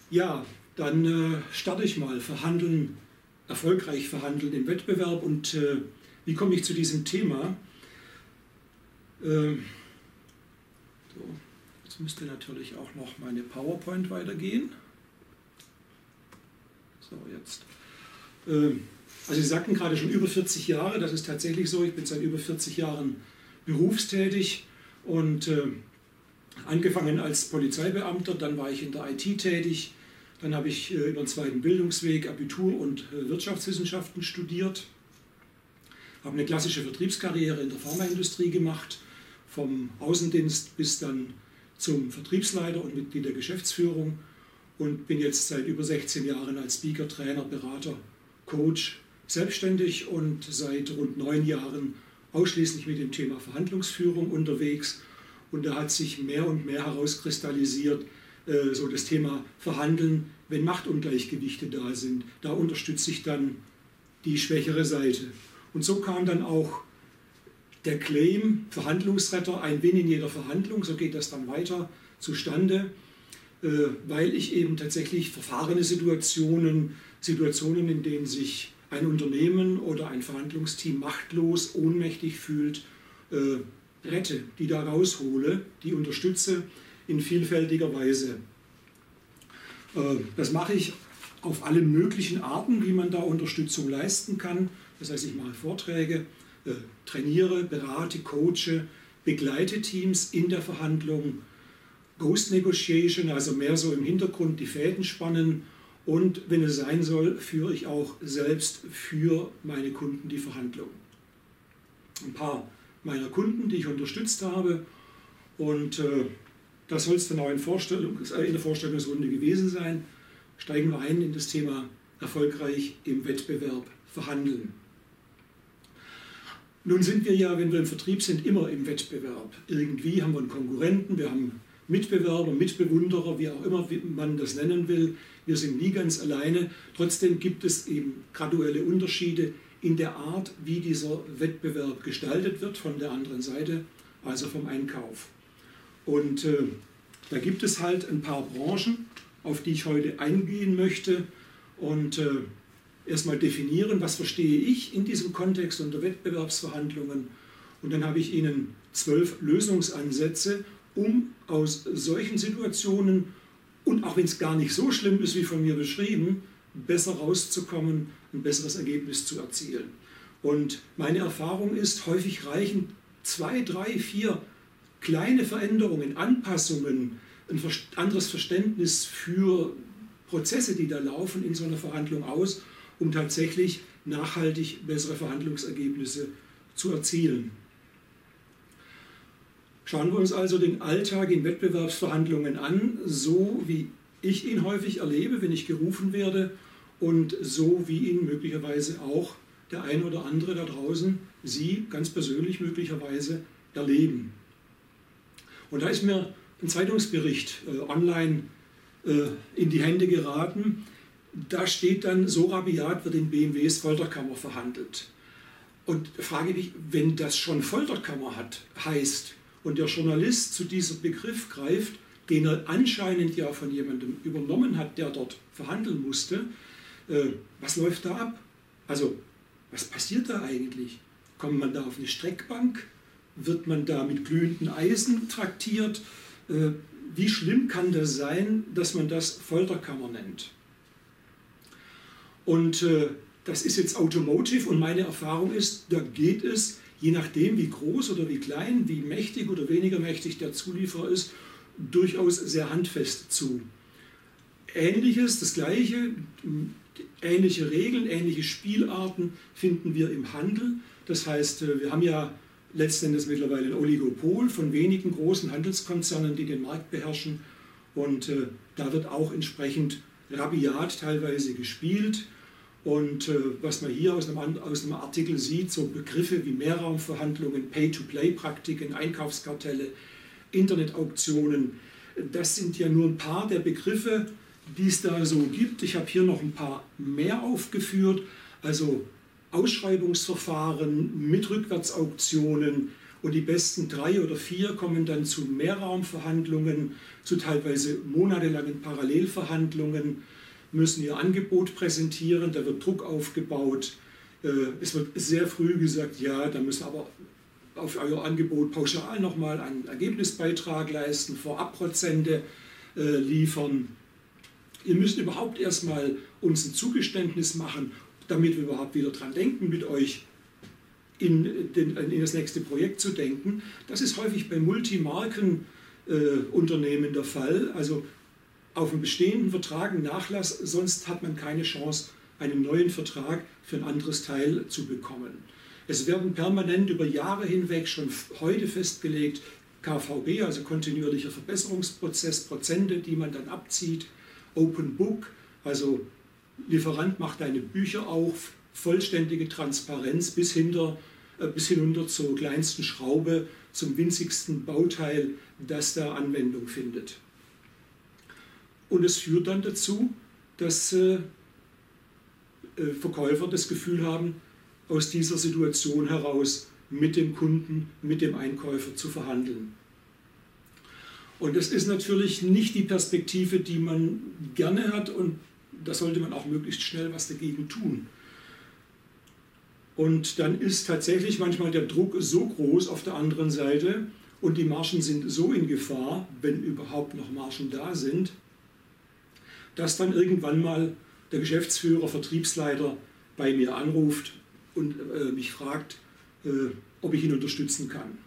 Ja, dann starte ich mal. Verhandeln, erfolgreich verhandeln im Wettbewerb. Und wie komme ich zu diesem Thema? So, jetzt müsste natürlich auch noch meine PowerPoint weitergehen. So, jetzt. Also Sie sagten gerade schon über 40 Jahre, das ist tatsächlich so. Ich bin seit über 40 Jahren berufstätig und angefangen als Polizeibeamter, dann war ich in der IT tätig, dann habe ich über den zweiten Bildungsweg Abitur und Wirtschaftswissenschaften studiert, habe eine klassische Vertriebskarriere in der Pharmaindustrie gemacht, vom Außendienst bis dann zum Vertriebsleiter und Mitglied der Geschäftsführung und bin jetzt seit über 16 Jahren als Speaker, Trainer, Berater, Coach selbstständig und seit rund 9 Jahren ausschließlich mit dem Thema Verhandlungsführung unterwegs. Und da hat sich mehr und mehr herauskristallisiert, so das Thema Verhandeln, wenn Machtungleichgewichte da sind. Da unterstütze ich dann die schwächere Seite. Und so kam dann auch der Claim, Verhandlungsretter, ein Win in jeder Verhandlung, so geht das dann weiter zustande, weil ich eben tatsächlich verfahrene Situationen, in denen sich ein Unternehmen oder ein Verhandlungsteam machtlos, ohnmächtig fühlt, rette, die da raushole, die unterstütze in vielfältiger Weise. Das mache ich auf alle möglichen Arten, wie man da Unterstützung leisten kann. Das heißt, ich mache Vorträge, trainiere, berate, coache, begleite Teams in der Verhandlung, Ghost Negotiation, also mehr so im Hintergrund die Fäden spannen und wenn es sein soll, führe ich auch selbst für meine Kunden die Verhandlung. Ein paar meiner Kunden, die ich unterstützt habe und das soll es dann auch in der Vorstellungsrunde gewesen sein, steigen wir ein in das Thema erfolgreich im Wettbewerb verhandeln. Nun sind wir ja, wenn wir im Vertrieb sind, immer im Wettbewerb. Irgendwie haben wir einen Konkurrenten, wir haben Mitbewerber, Mitbewunderer, wie auch immer man das nennen will. Wir sind nie ganz alleine. Trotzdem gibt es eben graduelle Unterschiede in der Art, wie dieser Wettbewerb gestaltet wird von der anderen Seite, also vom Einkauf. Und da gibt es halt ein paar Branchen, auf die ich heute eingehen möchte und erstmal definieren, was verstehe ich in diesem Kontext unter Wettbewerbsverhandlungen. Und dann habe ich Ihnen 12 Lösungsansätze, um aus solchen Situationen, und auch wenn es gar nicht so schlimm ist wie von mir beschrieben, besser rauszukommen, ein besseres Ergebnis zu erzielen. Und meine Erfahrung ist, häufig reichen 2, 3, 4 kleine Veränderungen, Anpassungen, ein anderes Verständnis für Prozesse, die da laufen in so einer Verhandlung aus, um tatsächlich nachhaltig bessere Verhandlungsergebnisse zu erzielen. Schauen wir uns also den Alltag in Wettbewerbsverhandlungen an, so wie ich ihn häufig erlebe, wenn ich gerufen werde und so wie ihn möglicherweise auch der ein oder andere da draußen, Sie ganz persönlich möglicherweise erleben. Und da ist mir ein Zeitungsbericht online in die Hände geraten. Da steht dann, so rabiat wird in BMWs Folterkammer verhandelt. Und frage mich, wenn das schon Folterkammer heißt und der Journalist zu diesem Begriff greift, den er anscheinend ja von jemandem übernommen hat, der dort verhandeln musste, was läuft da ab? Also, was passiert da eigentlich? Kommt man da auf eine Streckbank? Wird man da mit glühenden Eisen traktiert? Wie schlimm kann das sein, dass man das Folterkammer nennt? Und das ist jetzt Automotive und meine Erfahrung ist, da geht es, je nachdem wie groß oder wie klein, wie mächtig oder weniger mächtig der Zulieferer ist, durchaus sehr handfest zu. Ähnliches, das Gleiche, ähnliche Regeln, ähnliche Spielarten finden wir im Handel. Das heißt, wir haben ja letzten Endes mittlerweile ein Oligopol von wenigen großen Handelskonzernen, die den Markt beherrschen. Und da wird auch entsprechend rabiat teilweise gespielt. Und was man hier aus einem Artikel sieht, so Begriffe wie Mehrraumverhandlungen, Pay-to-Play-Praktiken, Einkaufskartelle, Internetauktionen, das sind ja nur ein paar der Begriffe, die es da so gibt. Ich habe hier noch ein paar mehr aufgeführt, also Ausschreibungsverfahren mit Rückwärtsauktionen und die besten 3 oder 4 kommen dann zu Mehrraumverhandlungen, zu teilweise monatelangen Parallelverhandlungen, müssen ihr Angebot präsentieren, da wird Druck aufgebaut. Es wird sehr früh gesagt, ja, da müssen aber auf euer Angebot pauschal nochmal einen Ergebnisbeitrag leisten, Vorabprozente liefern. Ihr müsst überhaupt erstmal uns ein Zugeständnis machen, damit wir überhaupt wieder dran denken, mit euch in das nächste Projekt zu denken. Das ist häufig bei Multimarkenunternehmen der Fall. Also auf einen bestehenden Vertrag einen Nachlass, sonst hat man keine Chance, einen neuen Vertrag für ein anderes Teil zu bekommen. Es werden permanent über Jahre hinweg schon heute festgelegt, KVB, also kontinuierlicher Verbesserungsprozess, Prozente, die man dann abzieht, Open Book, also Lieferant macht deine Bücher auf, vollständige Transparenz bis hinunter zur kleinsten Schraube, zum winzigsten Bauteil, das da Anwendung findet. Und es führt dann dazu, dass Verkäufer das Gefühl haben, aus dieser Situation heraus mit dem Kunden, mit dem Einkäufer zu verhandeln. Und das ist natürlich nicht die Perspektive, die man gerne hat, und da sollte man auch möglichst schnell was dagegen tun. Und dann ist tatsächlich manchmal der Druck so groß auf der anderen Seite und die Margen sind so in Gefahr, wenn überhaupt noch Margen da sind, dass dann irgendwann mal der Geschäftsführer, Vertriebsleiter bei mir anruft und mich fragt, ob ich ihn unterstützen kann.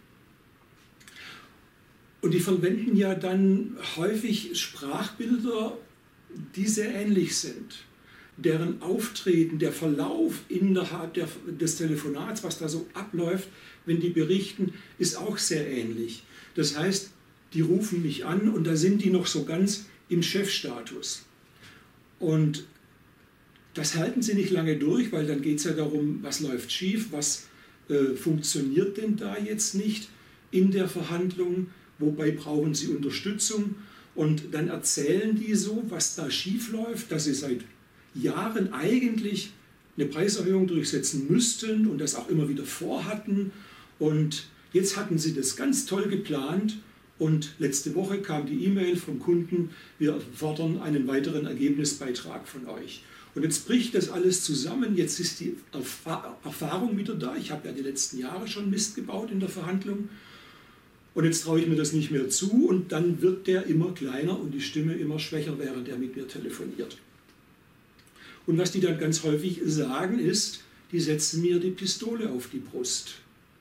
Und die verwenden ja dann häufig Sprachbilder, die sehr ähnlich sind. Deren Auftreten, der Verlauf innerhalb des Telefonats, was da so abläuft, wenn die berichten, ist auch sehr ähnlich. Das heißt, die rufen mich an und da sind die noch so ganz im Chefstatus. Und das halten sie nicht lange durch, weil dann geht es ja darum, was läuft schief, was funktioniert denn da jetzt nicht in der Verhandlung, wobei brauchen sie Unterstützung. Und dann erzählen die so, was da schief läuft, dass sie seit Jahren eigentlich eine Preiserhöhung durchsetzen müssten und das auch immer wieder vorhatten. Und jetzt hatten sie das ganz toll geplant und letzte Woche kam die E-Mail vom Kunden, wir fordern einen weiteren Ergebnisbeitrag von euch. Und jetzt bricht das alles zusammen, jetzt ist die Erfahrung wieder da. Ich habe ja die letzten Jahre schon Mist gebaut in der Verhandlung. Und jetzt traue ich mir das nicht mehr zu und dann wird der immer kleiner und die Stimme immer schwächer, während er mit mir telefoniert. Und was die dann ganz häufig sagen ist, die setzen mir die Pistole auf die Brust.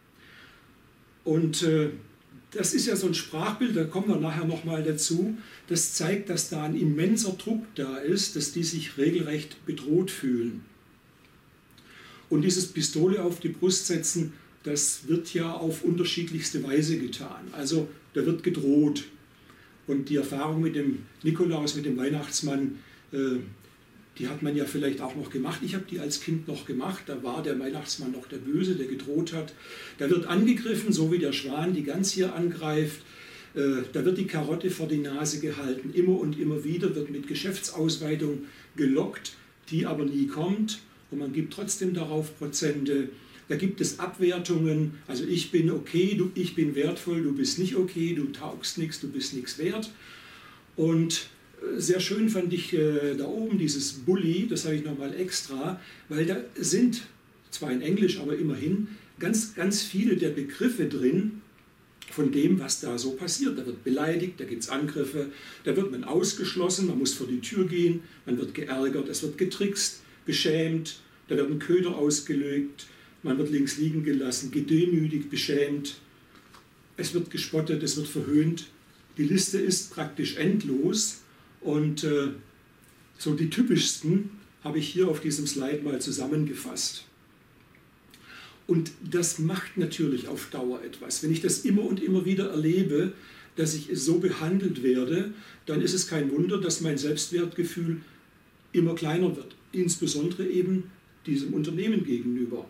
Und das ist ja so ein Sprachbild, da kommen wir nachher nochmal dazu, das zeigt, dass da ein immenser Druck da ist, dass die sich regelrecht bedroht fühlen. Und dieses Pistole auf die Brust setzen, das wird ja auf unterschiedlichste Weise getan. Also da wird gedroht. Und die Erfahrung mit dem Nikolaus, mit dem Weihnachtsmann, die hat man ja vielleicht auch noch gemacht. Ich habe die als Kind noch gemacht. Da war der Weihnachtsmann noch der Böse, der gedroht hat. Da wird angegriffen, so wie der Schwan die Gans hier angreift. Da wird die Karotte vor die Nase gehalten. Immer und immer wieder wird mit Geschäftsausweitung gelockt, die aber nie kommt. Und man gibt trotzdem darauf Prozente. Da gibt es Abwertungen, also ich bin okay, ich bin wertvoll, du bist nicht okay, du taugst nichts, du bist nichts wert. Und sehr schön fand ich da oben dieses Bully, das habe ich nochmal extra, weil da sind, zwar in Englisch, aber immerhin, ganz, ganz viele der Begriffe drin von dem, was da so passiert. Da wird beleidigt, da gibt es Angriffe, da wird man ausgeschlossen, man muss vor die Tür gehen, man wird geärgert, es wird getrickst, beschämt, da werden Köder ausgelegt, man wird links liegen gelassen, gedemütigt, beschämt, es wird gespottet, es wird verhöhnt. Die Liste ist praktisch endlos und so die typischsten habe ich hier auf diesem Slide mal zusammengefasst. Und das macht natürlich auf Dauer etwas. Wenn ich das immer und immer wieder erlebe, dass ich so behandelt werde, dann ist es kein Wunder, dass mein Selbstwertgefühl immer kleiner wird, insbesondere eben diesem Unternehmen gegenüber.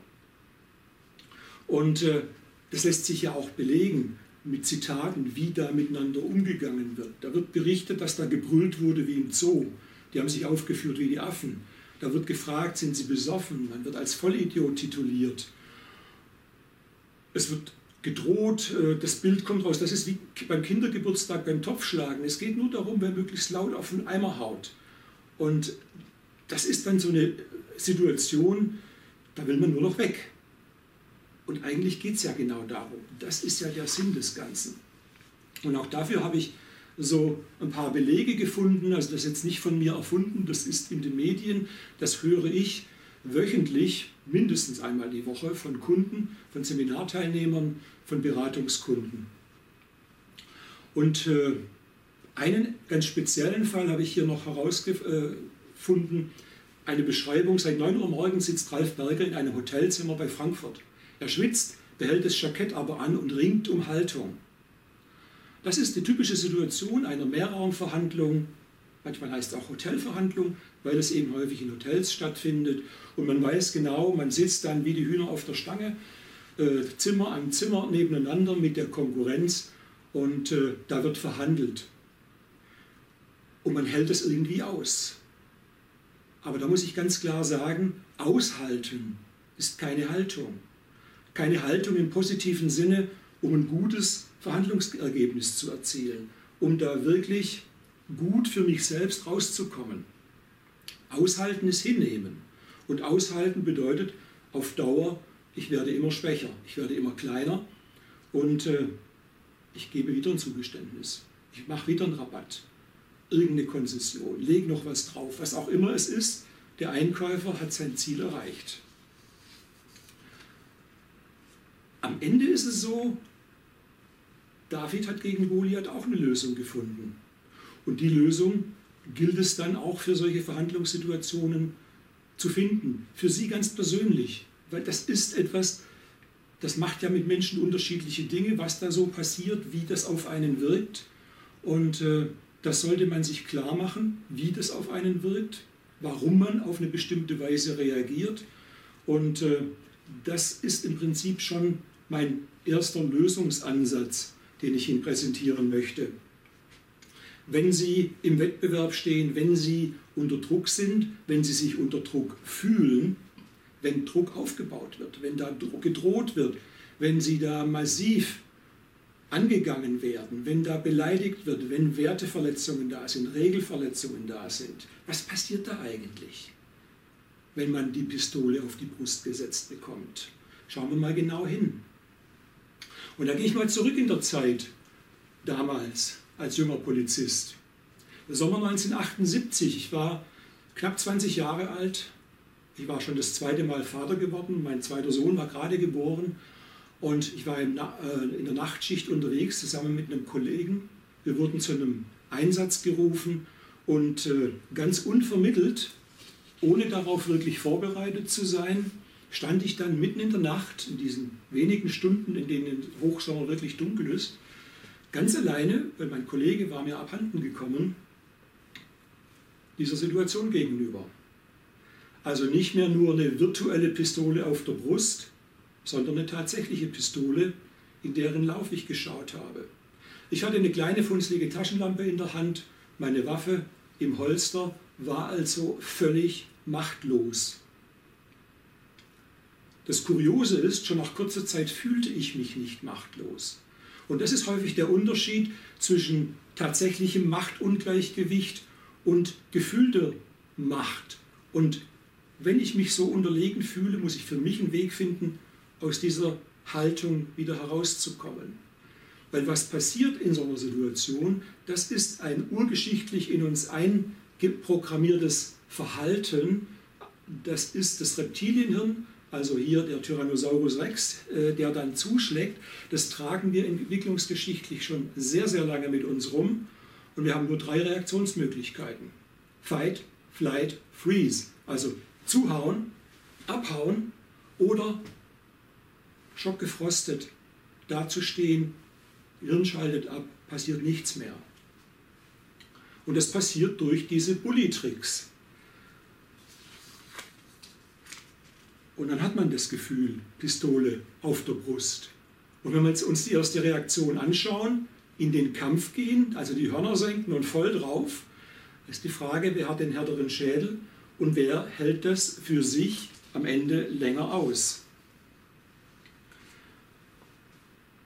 Und das lässt sich ja auch belegen mit Zitaten, wie da miteinander umgegangen wird. Da wird berichtet, dass da gebrüllt wurde wie im Zoo. Die haben sich aufgeführt wie die Affen. Da wird gefragt, sind sie besoffen? Man wird als Vollidiot tituliert. Es wird gedroht, das Bild kommt raus. Das ist wie beim Kindergeburtstag, beim Topfschlagen. Es geht nur darum, wer möglichst laut auf den Eimer haut. Und das ist dann so eine Situation, da will man nur noch weg. Und eigentlich geht es ja genau darum. Das ist ja der Sinn des Ganzen. Und auch dafür habe ich so ein paar Belege gefunden. Also das ist jetzt nicht von mir erfunden, das ist in den Medien. Das höre ich wöchentlich, mindestens einmal die Woche, von Kunden, von Seminarteilnehmern, von Beratungskunden. Und einen ganz speziellen Fall habe ich hier noch herausgefunden. Eine Beschreibung: Seit 9 Uhr morgens sitzt Ralf Berger in einem Hotelzimmer bei Frankfurt. Er schwitzt, behält das Jackett aber an und ringt um Haltung. Das ist die typische Situation einer Mehrraumverhandlung. Manchmal heißt es auch Hotelverhandlung, weil es eben häufig in Hotels stattfindet. Und man weiß genau, man sitzt dann wie die Hühner auf der Stange, Zimmer an Zimmer nebeneinander mit der Konkurrenz, und da wird verhandelt. Und man hält es irgendwie aus. Aber da muss ich ganz klar sagen, aushalten ist keine Haltung. Keine Haltung im positiven Sinne, um ein gutes Verhandlungsergebnis zu erzielen, um da wirklich gut für mich selbst rauszukommen. Aushalten ist hinnehmen. Und aushalten bedeutet auf Dauer, ich werde immer schwächer, ich werde immer kleiner und ich gebe wieder ein Zugeständnis. Ich mache wieder einen Rabatt, irgendeine Konzession, lege noch was drauf, was auch immer es ist. Der Einkäufer hat sein Ziel erreicht. Am Ende ist es so, David hat gegen Goliath auch eine Lösung gefunden. Und die Lösung gilt es dann auch für solche Verhandlungssituationen zu finden. Für Sie ganz persönlich. Weil das ist etwas, das macht ja mit Menschen unterschiedliche Dinge, was da so passiert, wie das auf einen wirkt. Und das sollte man sich klar machen, wie das auf einen wirkt, warum man auf eine bestimmte Weise reagiert. Und das ist im Prinzip schon mein erster Lösungsansatz, den ich Ihnen präsentieren möchte. Wenn Sie im Wettbewerb stehen, wenn Sie unter Druck sind, wenn Sie sich unter Druck fühlen, wenn Druck aufgebaut wird, wenn da gedroht wird, wenn Sie da massiv angegangen werden, wenn da beleidigt wird, wenn Werteverletzungen da sind, Regelverletzungen da sind, was passiert da eigentlich, wenn man die Pistole auf die Brust gesetzt bekommt? Schauen wir mal genau hin. Und da gehe ich mal zurück in der Zeit, damals als junger Polizist. Sommer 1978, ich war knapp 20 Jahre alt, ich war schon das zweite Mal Vater geworden, mein zweiter Sohn war gerade geboren und ich war in der Nachtschicht unterwegs zusammen mit einem Kollegen. Wir wurden zu einem Einsatz gerufen und ganz unvermittelt, ohne darauf wirklich vorbereitet zu sein, stand ich dann mitten in der Nacht, in diesen wenigen Stunden, in denen im Hochsommer wirklich dunkel ist, ganz alleine, weil mein Kollege war mir abhanden gekommen, dieser Situation gegenüber. Also nicht mehr nur eine virtuelle Pistole auf der Brust, sondern eine tatsächliche Pistole, in deren Lauf ich geschaut habe. Ich hatte eine kleine funzlige Taschenlampe in der Hand, meine Waffe im Holster, war also völlig machtlos. Das Kuriose ist, schon nach kurzer Zeit fühlte ich mich nicht machtlos. Und das ist häufig der Unterschied zwischen tatsächlichem Machtungleichgewicht und gefühlter Macht. Und wenn ich mich so unterlegen fühle, muss ich für mich einen Weg finden, aus dieser Haltung wieder herauszukommen. Weil was passiert in so einer Situation, das ist ein urgeschichtlich in uns eingeprogrammiertes Verhalten. Das ist das Reptilienhirn, also hier der Tyrannosaurus Rex, der dann zuschlägt. Das tragen wir entwicklungsgeschichtlich schon sehr, sehr lange mit uns rum. Und wir haben nur 3 Reaktionsmöglichkeiten. Fight, Flight, Freeze. Also zuhauen, abhauen oder schockgefrostet dazustehen, Hirn schaltet ab, passiert nichts mehr. Und das passiert durch diese Bully-Tricks. Und dann hat man das Gefühl, Pistole auf der Brust. Und wenn wir uns die erste Reaktion anschauen, in den Kampf gehen, also die Hörner senken und voll drauf, ist die Frage, wer hat den härteren Schädel und wer hält das für sich am Ende länger aus.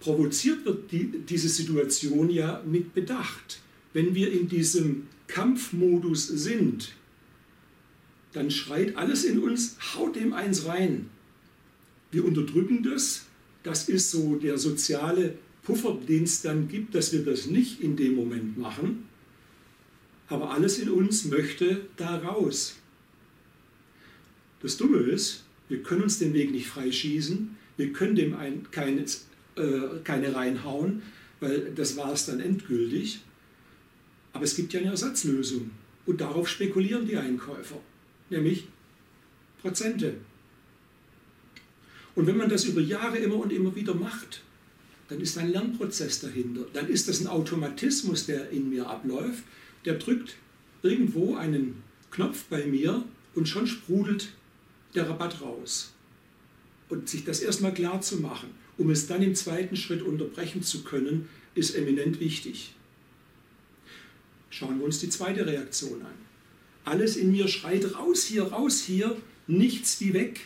provoziert wird diese Situation ja mit Bedacht. Wenn wir in diesem Kampfmodus sind, dann schreit alles in uns, haut dem eins rein. Wir unterdrücken das. Das ist so der soziale Puffer, den es dann gibt, dass wir das nicht in dem Moment machen. Aber alles in uns möchte da raus. Das Dumme ist, wir können uns den Weg nicht freischießen, wir können dem keine reinhauen, weil das war es dann endgültig. Aber es gibt ja eine Ersatzlösung und darauf spekulieren die Einkäufer, nämlich Prozente. Und wenn man das über Jahre immer und immer wieder macht, dann ist ein Lernprozess dahinter. Dann ist das ein Automatismus, der in mir abläuft. Der drückt irgendwo einen Knopf bei mir und schon sprudelt der Rabatt raus. Und sich das erstmal klar zu machen, um es dann im zweiten Schritt unterbrechen zu können, ist eminent wichtig. Schauen wir uns die zweite Reaktion an. Alles in mir schreit raus hier, nichts wie weg.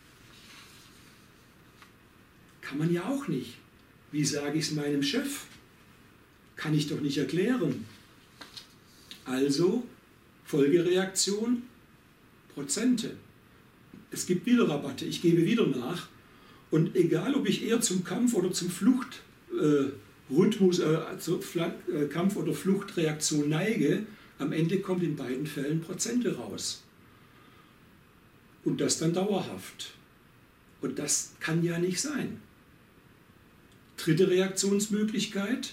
Kann man ja auch nicht. Wie sage ich es meinem Chef? Kann ich doch nicht erklären. Also, Folgereaktion, Prozente. Es gibt wieder Rabatte, ich gebe wieder nach. Und egal, ob ich eher zum Kampf oder zum Fluchtrhythmus, Kampf- oder Fluchtreaktion neige, am Ende kommt in beiden Fällen Prozente raus. Und das dann dauerhaft. Und das kann ja nicht sein. Dritte Reaktionsmöglichkeit,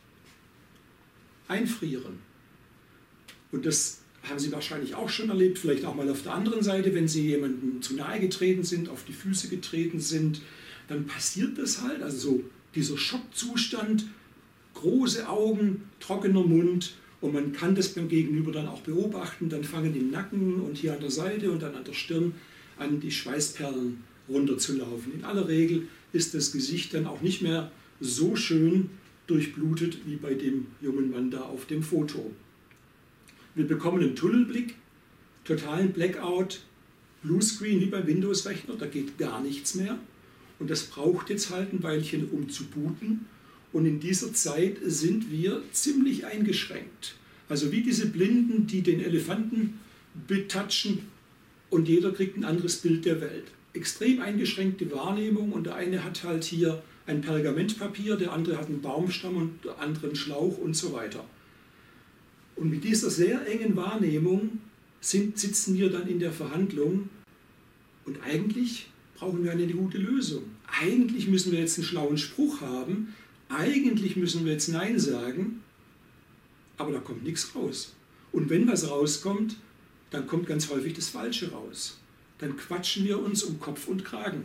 einfrieren. Und das haben Sie wahrscheinlich auch schon erlebt, vielleicht auch mal auf der anderen Seite, wenn Sie jemandem zu nahe getreten sind, auf die Füße getreten sind, dann passiert das halt, also so dieser Schockzustand, große Augen, trockener Mund und man kann das beim Gegenüber dann auch beobachten, dann fangen im Nacken und hier an der Seite und dann an der Stirn an die Schweißperlen runterzulaufen. In aller Regel ist das Gesicht dann auch nicht mehr so schön durchblutet wie bei dem jungen Mann da auf dem Foto. Wir bekommen einen Tunnelblick, totalen Blackout, Bluescreen wie beim Windows-Rechner, da geht gar nichts mehr. Und das braucht jetzt halt ein Weilchen, um zu booten. Und in dieser Zeit sind wir ziemlich eingeschränkt. Also wie diese Blinden, die den Elefanten betatschen und jeder kriegt ein anderes Bild der Welt. Extrem eingeschränkte Wahrnehmung und der eine hat halt hier ein Pergamentpapier, der andere hat einen Baumstamm und der andere einen Schlauch und so weiter. Und mit dieser sehr engen Wahrnehmung sitzen wir dann in der Verhandlung und eigentlich brauchen wir eine gute Lösung. Eigentlich müssen wir jetzt einen schlauen Spruch haben, eigentlich müssen wir jetzt Nein sagen, aber da kommt nichts raus. Und wenn was rauskommt, dann kommt ganz häufig das Falsche raus. Dann quatschen wir uns um Kopf und Kragen.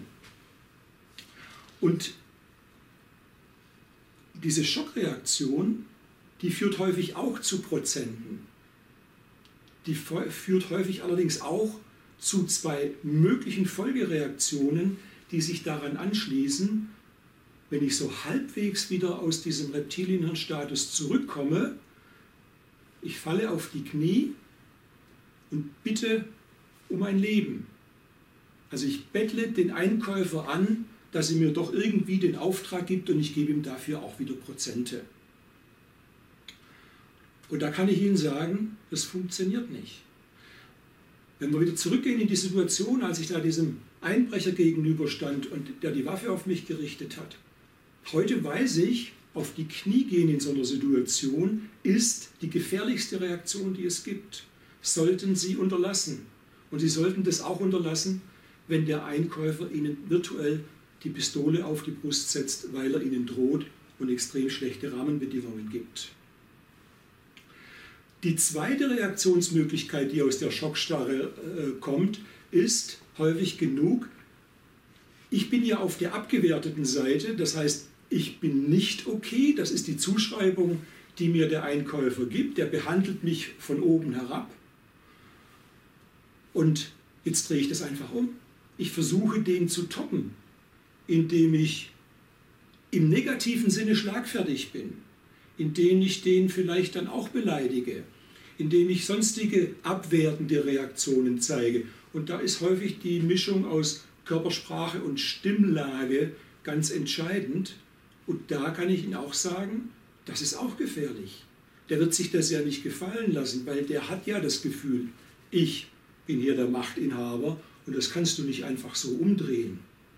Und diese Schockreaktion, die führt häufig auch zu Prozenten. Die führt häufig allerdings auch zu zwei möglichen Folgereaktionen, die sich daran anschließen. Wenn ich so halbwegs wieder aus diesem Reptilienhirnstatus zurückkomme, ich falle auf die Knie und bitte um ein Leben. Also ich bettle den Einkäufer an, dass er mir doch irgendwie den Auftrag gibt und ich gebe ihm dafür auch wieder Prozente. Und da kann ich Ihnen sagen, das funktioniert nicht. Wenn wir wieder zurückgehen in die Situation, als ich da diesem Einbrecher gegenüberstand und der die Waffe auf mich gerichtet hat. Heute weiß ich, auf die Knie gehen in so einer Situation ist die gefährlichste Reaktion, die es gibt. Sollten Sie unterlassen. Und Sie sollten das auch unterlassen, wenn der Einkäufer Ihnen virtuell die Pistole auf die Brust setzt, weil er Ihnen droht und extrem schlechte Rahmenbedingungen gibt. Die zweite Reaktionsmöglichkeit, die aus der Schockstarre kommt, ist häufig genug, ich bin ja auf der abgewerteten Seite, das heißt, ich bin nicht okay, das ist die Zuschreibung, die mir der Einkäufer gibt, der behandelt mich von oben herab und jetzt drehe ich das einfach um. Ich versuche, den zu toppen, indem ich im negativen Sinne schlagfertig bin, indem ich den vielleicht dann auch beleidige, indem ich sonstige abwertende Reaktionen zeige. Und da ist häufig die Mischung aus Körpersprache und Stimmlage ganz entscheidend. Und da kann ich Ihnen auch sagen, das ist auch gefährlich. Der wird sich das ja nicht gefallen lassen, weil der hat ja das Gefühl, ich bin hier der Machtinhaber und das kannst du nicht einfach so umdrehen.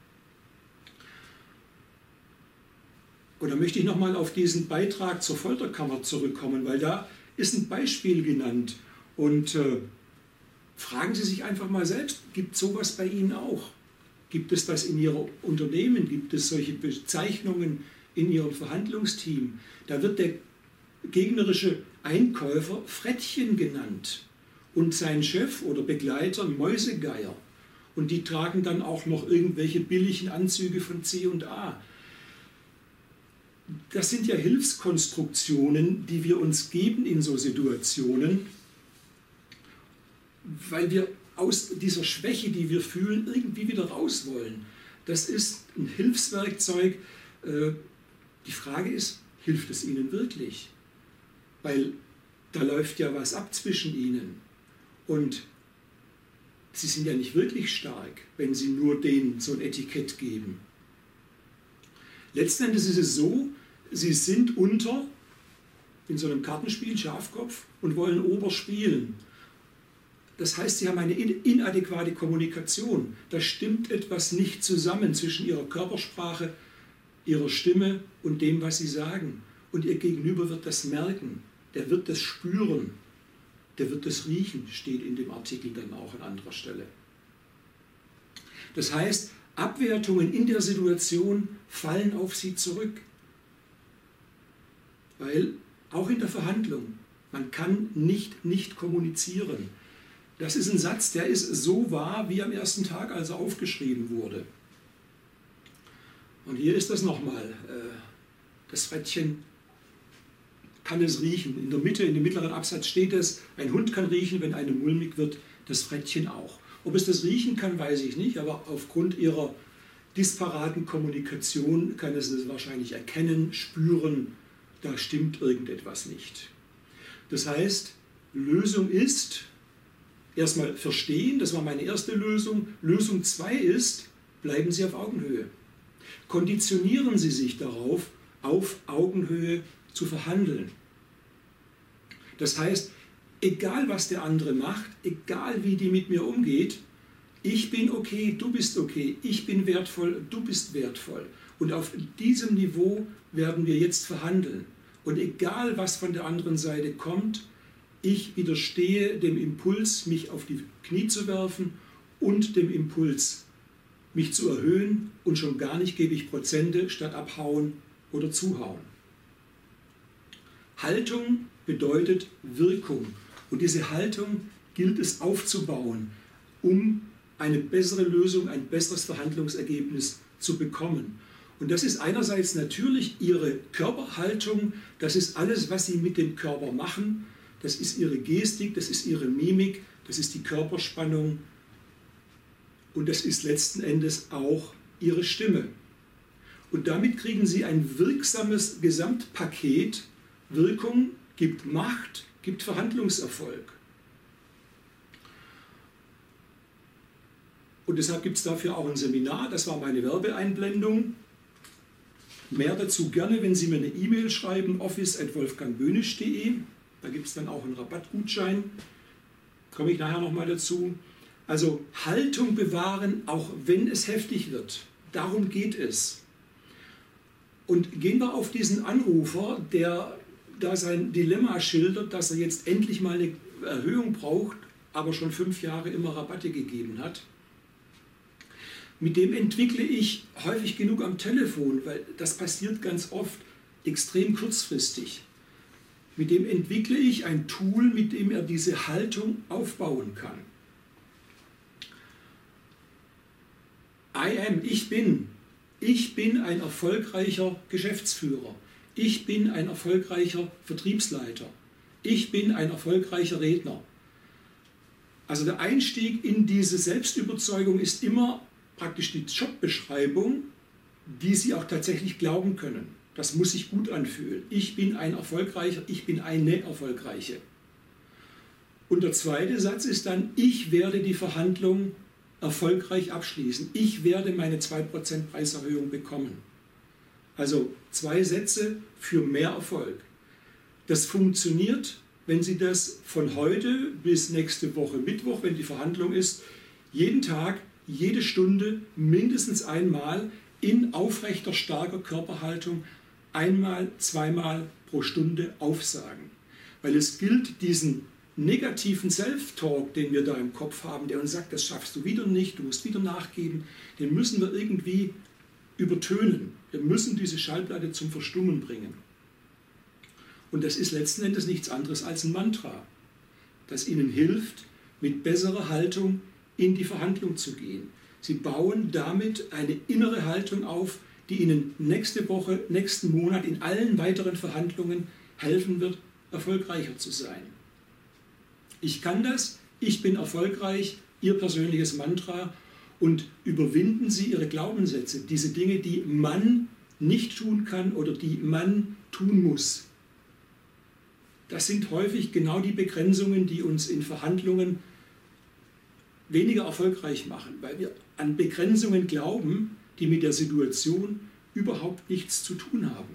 Und da möchte ich nochmal auf diesen Beitrag zur Folterkammer zurückkommen, weil da ist ein Beispiel genannt. Und fragen Sie sich einfach mal selbst, gibt es sowas bei Ihnen auch? Gibt es das in Ihrem Unternehmen? Gibt es solche Bezeichnungen in Ihrem Verhandlungsteam? Da wird der gegnerische Einkäufer Frettchen genannt und sein Chef oder Begleiter Mäusegeier. Und die tragen dann auch noch irgendwelche billigen Anzüge von C&A. Das sind ja Hilfskonstruktionen, die wir uns geben in so Situationen, weil wir aus dieser Schwäche, die wir fühlen, irgendwie wieder raus wollen. Das ist ein Hilfswerkzeug. Die Frage ist, hilft es Ihnen wirklich? Weil da läuft ja was ab zwischen Ihnen. Und Sie sind ja nicht wirklich stark, wenn Sie nur denen so ein Etikett geben. Letzten Endes ist es so, Sie sind unter in so einem Kartenspiel, Schafkopf, und wollen Ober spielen. Das heißt, Sie haben eine inadäquate Kommunikation. Da stimmt etwas nicht zusammen zwischen Ihrer Körpersprache, Ihrer Stimme und dem, was Sie sagen. Und Ihr Gegenüber wird das merken, der wird das spüren, der wird das riechen, steht in dem Artikel dann auch an anderer Stelle. Das heißt, Abwertungen in der Situation fallen auf Sie zurück. Weil auch in der Verhandlung, man kann nicht kommunizieren. Das ist ein Satz, der ist so wahr wie am ersten Tag, als er aufgeschrieben wurde. Und hier ist das nochmal. Das Frettchen kann es riechen. In der Mitte, in dem mittleren Absatz steht es, ein Hund kann riechen, wenn einem mulmig wird, das Frettchen auch. Ob es das riechen kann, weiß ich nicht, aber aufgrund ihrer disparaten Kommunikation kann es das wahrscheinlich erkennen, spüren, da stimmt irgendetwas nicht. Das heißt, Lösung ist, erstmal verstehen, das war meine erste Lösung. Lösung 2 ist, bleiben Sie auf Augenhöhe. Konditionieren Sie sich darauf, auf Augenhöhe zu verhandeln. Das heißt, egal was der andere macht, egal wie die mit mir umgeht, ich bin okay, du bist okay, ich bin wertvoll, du bist wertvoll. Und auf diesem Niveau werden wir jetzt verhandeln. Und egal was von der anderen Seite kommt, ich widerstehe dem Impuls, mich auf die Knie zu werfen und dem Impuls, mich zu erhöhen, und schon gar nicht gebe ich Prozente statt abhauen oder zuhauen. Haltung bedeutet Wirkung. Und diese Haltung gilt es aufzubauen, um eine bessere Lösung, ein besseres Verhandlungsergebnis zu bekommen. Und das ist einerseits natürlich Ihre Körperhaltung, das ist alles, was Sie mit dem Körper machen, das ist Ihre Gestik, das ist Ihre Mimik, das ist die Körperspannung und das ist letzten Endes auch Ihre Stimme. Und damit kriegen Sie ein wirksames Gesamtpaket. Wirkung gibt Macht, gibt Verhandlungserfolg. Und deshalb gibt es dafür auch ein Seminar, das war meine Werbeeinblendung. Mehr dazu gerne, wenn Sie mir eine E-Mail schreiben, office@wolfgangbönisch.de. Da gibt es dann auch einen Rabattgutschein. Komme ich nachher nochmal dazu. Also Haltung bewahren, auch wenn es heftig wird. Darum geht es. Und gehen wir auf diesen Anrufer, der da sein Dilemma schildert, dass er jetzt endlich mal eine Erhöhung braucht, aber schon 5 Jahre immer Rabatte gegeben hat. Mit dem entwickle ich häufig genug am Telefon, weil das passiert ganz oft extrem kurzfristig. Mit dem entwickle ich ein Tool, mit dem er diese Haltung aufbauen kann. Ich bin ein erfolgreicher Geschäftsführer. Ich bin ein erfolgreicher Vertriebsleiter. Ich bin ein erfolgreicher Redner. Also der Einstieg in diese Selbstüberzeugung ist immer praktisch die Jobbeschreibung, die Sie auch tatsächlich glauben können. Das muss sich gut anfühlen. Ich bin ein Erfolgreicher, ich bin eine Erfolgreiche. Und der zweite Satz ist dann, ich werde die Verhandlung erfolgreich abschließen. Ich werde meine 2% Preiserhöhung bekommen. Also 2 Sätze für mehr Erfolg. Das funktioniert, wenn Sie das von heute bis nächste Woche Mittwoch, wenn die Verhandlung ist, jeden Tag, jede Stunde mindestens einmal in aufrechter, starker Körperhaltung einmal, zweimal pro Stunde aufsagen. Weil es gilt, diesen negativen Self-Talk, den wir da im Kopf haben, der uns sagt, das schaffst du wieder nicht, du musst wieder nachgeben, den müssen wir irgendwie übertönen. Wir müssen diese Schallplatte zum Verstummen bringen. Und das ist letzten Endes nichts anderes als ein Mantra, das Ihnen hilft, mit besserer Haltung in die Verhandlung zu gehen. Sie bauen damit eine innere Haltung auf, die Ihnen nächste Woche, nächsten Monat in allen weiteren Verhandlungen helfen wird, erfolgreicher zu sein. Ich kann das, ich bin erfolgreich, Ihr persönliches Mantra, und überwinden Sie Ihre Glaubenssätze, diese Dinge, die man nicht tun kann oder die man tun muss. Das sind häufig genau die Begrenzungen, die uns in Verhandlungen weniger erfolgreich machen, weil wir an Begrenzungen glauben, die mit der Situation überhaupt nichts zu tun haben.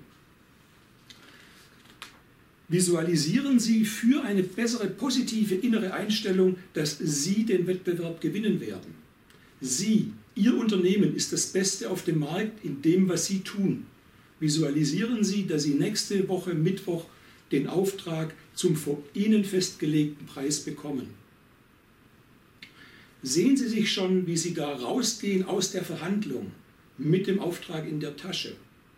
Visualisieren Sie für eine bessere positive innere Einstellung, dass Sie den Wettbewerb gewinnen werden. Sie, Ihr Unternehmen ist das Beste auf dem Markt in dem, was Sie tun. Visualisieren Sie, dass Sie nächste Woche Mittwoch den Auftrag zum von Ihnen festgelegten Preis bekommen. Sehen Sie sich schon, wie Sie da rausgehen aus der Verhandlung mit dem Auftrag in der Tasche.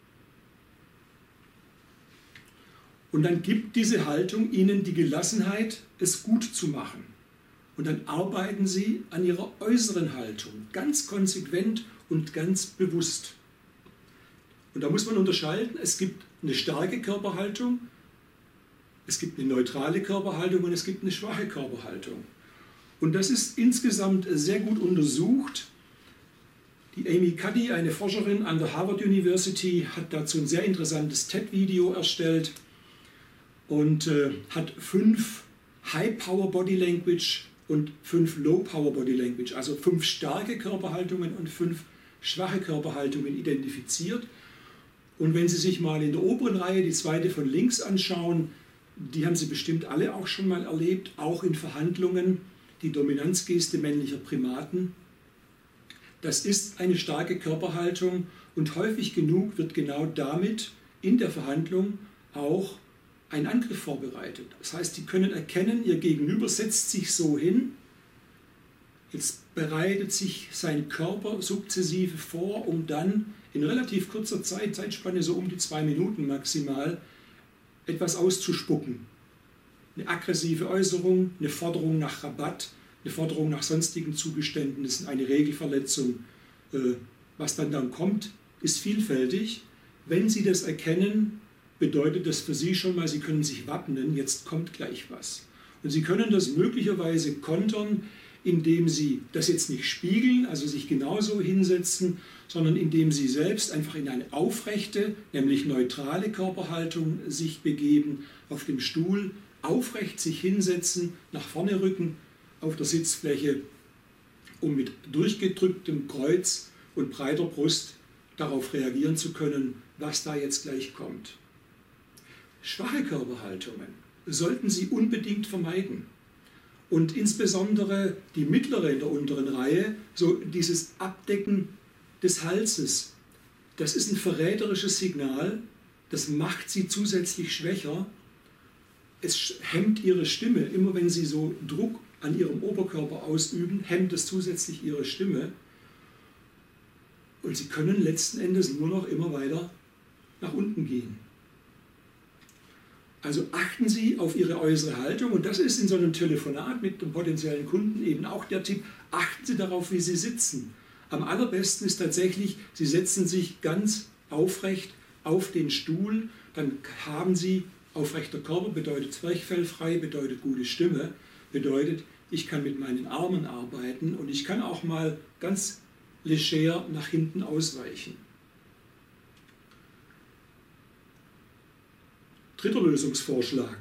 Und dann gibt diese Haltung Ihnen die Gelassenheit, es gut zu machen. Und dann arbeiten Sie an Ihrer äußeren Haltung, ganz konsequent und ganz bewusst. Und da muss man unterscheiden, es gibt eine starke Körperhaltung, es gibt eine neutrale Körperhaltung und es gibt eine schwache Körperhaltung. Und das ist insgesamt sehr gut untersucht. Die Amy Cuddy, eine Forscherin an der Harvard University, hat dazu ein sehr interessantes TED-Video erstellt und hat 5 High-Power Body Language und 5 Low-Power Body Language, also 5 starke Körperhaltungen und 5 schwache Körperhaltungen identifiziert. Und wenn Sie sich mal in der oberen Reihe die zweite von links anschauen, die haben Sie bestimmt alle auch schon mal erlebt, auch in Verhandlungen, die Dominanzgeste männlicher Primaten. Das ist eine starke Körperhaltung und häufig genug wird genau damit in der Verhandlung auch ein Angriff vorbereitet. Das heißt, die können erkennen, ihr Gegenüber setzt sich so hin, jetzt bereitet sich sein Körper sukzessive vor, um dann in relativ kurzer Zeitspanne, so um die 2 Minuten maximal, etwas auszuspucken. Eine aggressive Äußerung, eine Forderung nach Rabatt, eine Forderung nach sonstigen Zugeständnissen, eine Regelverletzung. Was dann kommt, ist vielfältig. Wenn Sie das erkennen, bedeutet das für Sie schon mal, Sie können sich wappnen, jetzt kommt gleich was. Und Sie können das möglicherweise kontern, indem Sie das jetzt nicht spiegeln, also sich genauso hinsetzen, sondern indem Sie selbst einfach in eine aufrechte, nämlich neutrale Körperhaltung sich begeben, auf dem Stuhl aufrecht sich hinsetzen, nach vorne rücken auf der Sitzfläche, um mit durchgedrücktem Kreuz und breiter Brust darauf reagieren zu können, was da jetzt gleich kommt. Schwache Körperhaltungen sollten Sie unbedingt vermeiden. Und insbesondere die mittlere in der unteren Reihe, so dieses Abdecken des Halses, das ist ein verräterisches Signal, das macht Sie zusätzlich schwächer. Es hemmt Ihre Stimme. Immer wenn Sie so Druck an Ihrem Oberkörper ausüben, hemmt es zusätzlich Ihre Stimme. Und Sie können letzten Endes nur noch immer weiter nach unten gehen. Also achten Sie auf Ihre äußere Haltung und das ist in so einem Telefonat mit dem potenziellen Kunden eben auch der Tipp, achten Sie darauf, wie Sie sitzen. Am allerbesten ist tatsächlich, Sie setzen sich ganz aufrecht auf den Stuhl, dann haben Sie aufrechter Körper, bedeutet zwerchfellfrei, bedeutet gute Stimme, bedeutet, ich kann mit meinen Armen arbeiten und ich kann auch mal ganz leger nach hinten ausweichen. Dritter Lösungsvorschlag.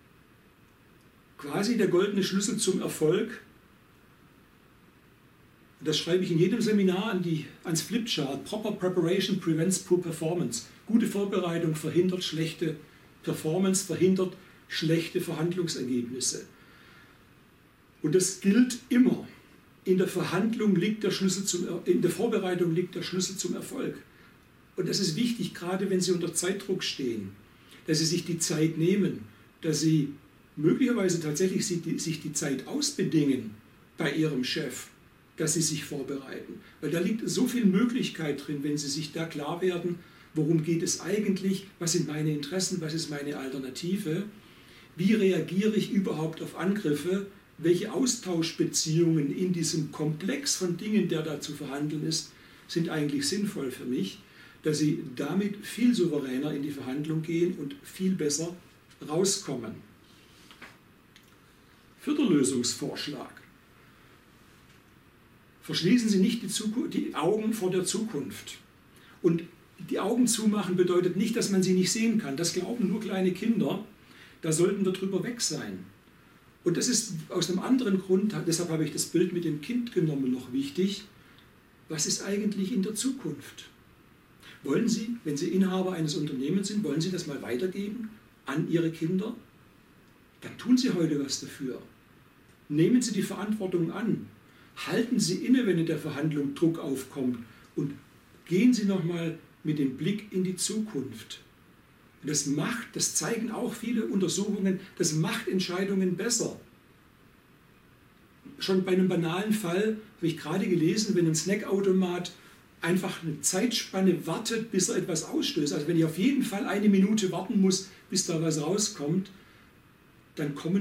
Quasi der goldene Schlüssel zum Erfolg. Und das schreibe ich in jedem Seminar ans Flipchart. Proper Preparation prevents poor performance. Gute Vorbereitung verhindert schlechte Performance, verhindert schlechte Verhandlungsergebnisse. Und das gilt immer. In der Verhandlung liegt der Schlüssel in der Vorbereitung liegt der Schlüssel zum Erfolg. Und das ist wichtig, gerade wenn Sie unter Zeitdruck stehen, dass Sie sich die Zeit nehmen, dass Sie möglicherweise tatsächlich sich die Zeit ausbedingen bei Ihrem Chef, dass Sie sich vorbereiten. Weil da liegt so viel Möglichkeit drin, wenn Sie sich da klar werden, worum geht es eigentlich, was sind meine Interessen, was ist meine Alternative, wie reagiere ich überhaupt auf Angriffe, welche Austauschbeziehungen in diesem Komplex von Dingen, der da zu verhandeln ist, sind eigentlich sinnvoll für mich, dass Sie damit viel souveräner in die Verhandlung gehen und viel besser rauskommen. 4. Lösungsvorschlag. Verschließen Sie nicht die Augen vor der Zukunft. Und die Augen zumachen bedeutet nicht, dass man sie nicht sehen kann. Das glauben nur kleine Kinder. Da sollten wir drüber weg sein. Und das ist aus einem anderen Grund, deshalb habe ich das Bild mit dem Kind genommen, noch wichtig. Was ist eigentlich in der Zukunft? Wollen Sie, wenn Sie Inhaber eines Unternehmens sind, wollen Sie das mal weitergeben an Ihre Kinder? Dann tun Sie heute was dafür. Nehmen Sie die Verantwortung an. Halten Sie inne, wenn in der Verhandlung Druck aufkommt. Und gehen Sie nochmal mit dem Blick in die Zukunft. Das zeigen auch viele Untersuchungen, das macht Entscheidungen besser. Schon bei einem banalen Fall habe ich gerade gelesen, wenn ein Snackautomat einfach eine Zeitspanne wartet, bis er etwas ausstößt. Also wenn ich auf jeden Fall 1 Minute warten muss, bis da was rauskommt, dann kommen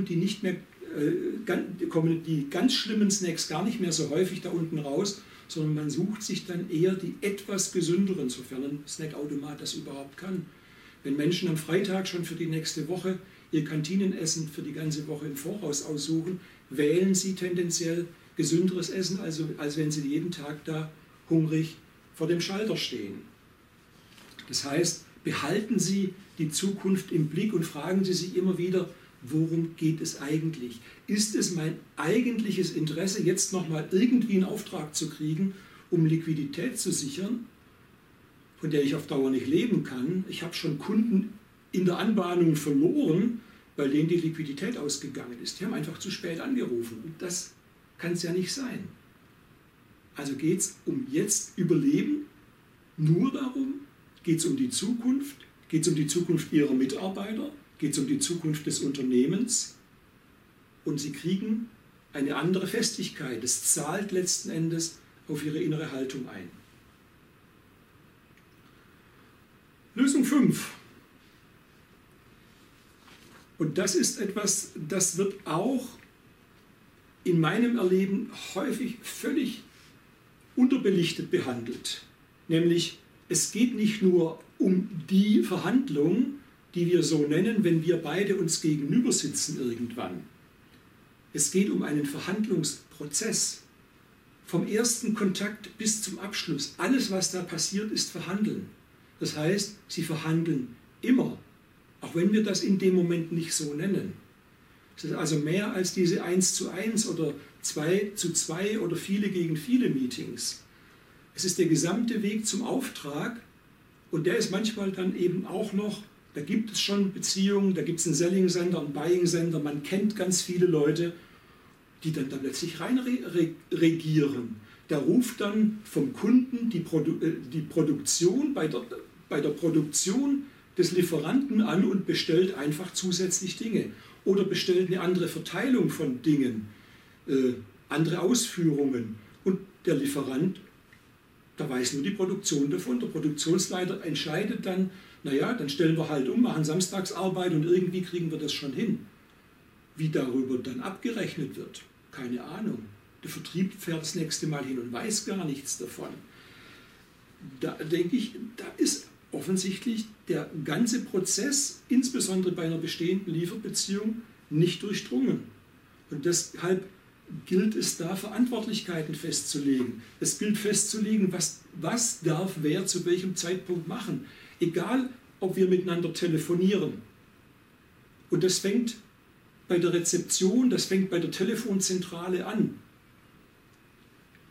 die ganz schlimmen Snacks gar nicht mehr so häufig da unten raus, sondern man sucht sich dann eher die etwas gesünderen, sofern ein Snackautomat das überhaupt kann. Wenn Menschen am Freitag schon für die nächste Woche ihr Kantinenessen für die ganze Woche im Voraus aussuchen, wählen sie tendenziell gesünderes Essen, als wenn sie jeden Tag da hungrig vor dem Schalter stehen. Das heißt, behalten Sie die Zukunft im Blick und fragen Sie sich immer wieder, worum geht es eigentlich? Ist es mein eigentliches Interesse, jetzt nochmal irgendwie einen Auftrag zu kriegen, um Liquidität zu sichern, von der ich auf Dauer nicht leben kann? Ich habe schon Kunden in der Anbahnung verloren, weil denen die Liquidität ausgegangen ist. Die haben einfach zu spät angerufen. Und das kann es ja nicht sein. Also geht es um jetzt Überleben, nur darum, geht es um die Zukunft, geht es um die Zukunft Ihrer Mitarbeiter, geht es um die Zukunft des Unternehmens und Sie kriegen eine andere Festigkeit. Es zahlt letzten Endes auf Ihre innere Haltung ein. Lösung 5. Und das ist etwas, das wird auch in meinem Erleben häufig völlig unterbelichtet behandelt. Nämlich, es geht nicht nur um die Verhandlung, die wir so nennen, wenn wir beide uns gegenüber sitzen irgendwann. Es geht um einen Verhandlungsprozess. Vom ersten Kontakt bis zum Abschluss. Alles, was da passiert, ist Verhandeln. Das heißt, Sie verhandeln immer, auch wenn wir das in dem Moment nicht so nennen. Es ist also mehr als diese 1:1 oder 2:2 oder viele gegen viele Meetings. Es ist der gesamte Weg zum Auftrag und der ist manchmal dann eben auch noch, da gibt es schon Beziehungen, da gibt es einen Selling-Sender, einen Buying-Sender, man kennt ganz viele Leute, die dann plötzlich rein regieren. Da ruft dann vom Kunden die Produktion bei der Produktion des Lieferanten an und bestellt einfach zusätzlich Dinge. Oder bestellt eine andere Verteilung von Dingen, andere Ausführungen. Und der Lieferant, da weiß nur die Produktion davon. Der Produktionsleiter entscheidet dann, naja, dann stellen wir halt um, machen Samstagsarbeit und irgendwie kriegen wir das schon hin. Wie darüber dann abgerechnet wird, keine Ahnung. Der Vertrieb fährt das nächste Mal hin und weiß gar nichts davon. Da denke ich, da ist offensichtlich der ganze Prozess, insbesondere bei einer bestehenden Lieferbeziehung, nicht durchdrungen. Und deshalb gilt es da, Verantwortlichkeiten festzulegen. Es gilt festzulegen, was darf wer zu welchem Zeitpunkt machen. Egal, ob wir miteinander telefonieren. Und das fängt bei der Rezeption, das fängt bei der Telefonzentrale an.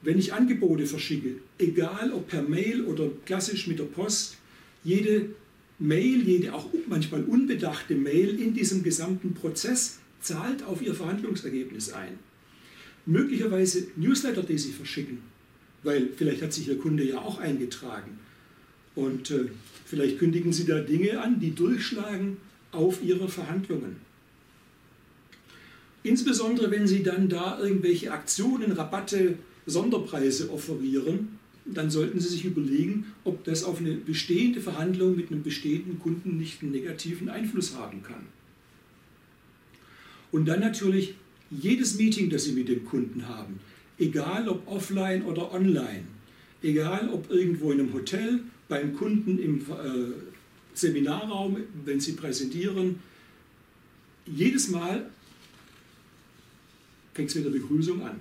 wenn ich Angebote verschicke, egal ob per Mail oder klassisch mit der Post, jede Mail, jede auch manchmal unbedachte Mail in diesem gesamten Prozess zahlt auf Ihr Verhandlungsergebnis ein. Möglicherweise Newsletter, die Sie verschicken, weil vielleicht hat sich Ihr Kunde ja auch eingetragen. Und vielleicht kündigen Sie da Dinge an, die durchschlagen auf Ihre Verhandlungen. Insbesondere wenn Sie dann da irgendwelche Aktionen, Rabatte, Sonderpreise offerieren, dann sollten Sie sich überlegen, ob das auf eine bestehende Verhandlung mit einem bestehenden Kunden nicht einen negativen Einfluss haben kann. Und dann natürlich jedes Meeting, das Sie mit dem Kunden haben, egal ob offline oder online, egal ob irgendwo in einem Hotel, beim Kunden im Seminarraum, wenn Sie präsentieren, jedes Mal fängt es mit der Begrüßung an.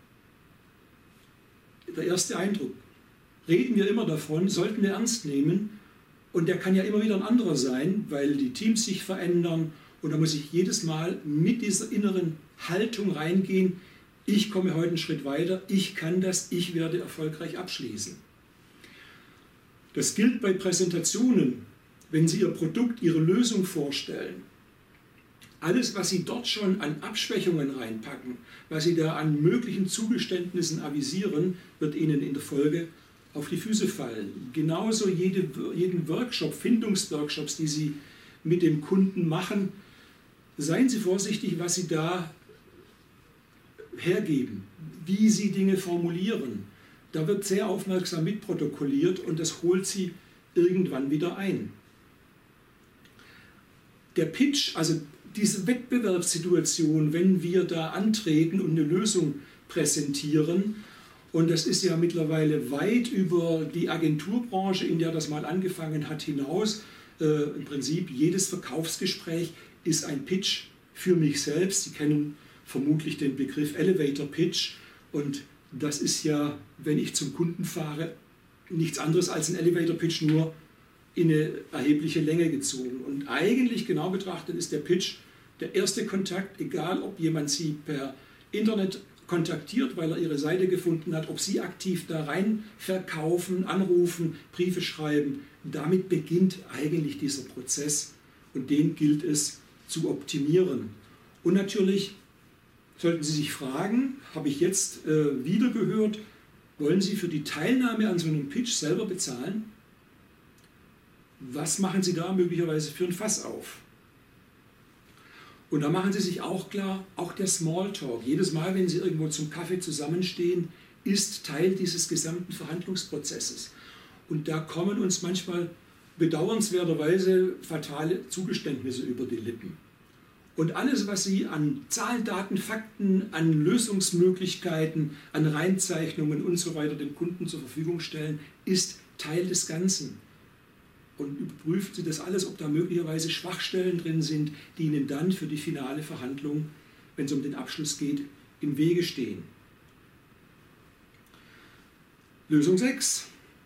Der erste Eindruck. Reden wir immer davon, sollten wir ernst nehmen, und der kann ja immer wieder ein anderer sein, weil die Teams sich verändern, und da muss ich jedes Mal mit dieser inneren Haltung reingehen, ich komme heute einen Schritt weiter, ich kann das, ich werde erfolgreich abschließen. Das gilt bei Präsentationen, wenn Sie Ihr Produkt, Ihre Lösung vorstellen. Alles, was Sie dort schon an Abschwächungen reinpacken, was Sie da an möglichen Zugeständnissen avisieren, wird Ihnen in der Folge auf die Füße fallen. Genauso jeden Workshop, Findungsworkshops, die Sie mit dem Kunden machen, seien Sie vorsichtig, was Sie da hergeben, wie Sie Dinge formulieren. Da wird sehr aufmerksam mitprotokolliert und das holt Sie irgendwann wieder ein. Der Pitch, also diese Wettbewerbssituation, wenn wir da antreten und eine Lösung präsentieren, und das ist ja mittlerweile weit über die Agenturbranche, in der das mal angefangen hat, hinaus. Im Prinzip jedes Verkaufsgespräch ist ein Pitch für mich selbst. Sie kennen vermutlich den Begriff Elevator Pitch, und das ist ja, wenn ich zum Kunden fahre, nichts anderes als ein Elevator Pitch, nur in eine erhebliche Länge gezogen. Und eigentlich genau betrachtet ist der Pitch der erste Kontakt, egal ob jemand Sie per Internet kontaktiert, weil er Ihre Seite gefunden hat, ob Sie aktiv da rein verkaufen, anrufen, Briefe schreiben. Damit beginnt eigentlich dieser Prozess, und den gilt es zu optimieren. Und natürlich sollten Sie sich fragen, habe ich jetzt wieder gehört, wollen Sie für die Teilnahme an so einem Pitch selber bezahlen? Was machen Sie da möglicherweise für ein Fass auf? Und da machen Sie sich auch klar, auch der Smalltalk, jedes Mal, wenn Sie irgendwo zum Kaffee zusammenstehen, ist Teil dieses gesamten Verhandlungsprozesses. Und da kommen uns manchmal bedauernswerterweise fatale Zugeständnisse über die Lippen. Und alles, was Sie an Zahlen, Daten, Fakten, an Lösungsmöglichkeiten, an Reinzeichnungen und so weiter dem Kunden zur Verfügung stellen, ist Teil des Ganzen. Und überprüfen Sie das alles, ob da möglicherweise Schwachstellen drin sind, die Ihnen dann für die finale Verhandlung, wenn es um den Abschluss geht, im Wege stehen. Lösung 6.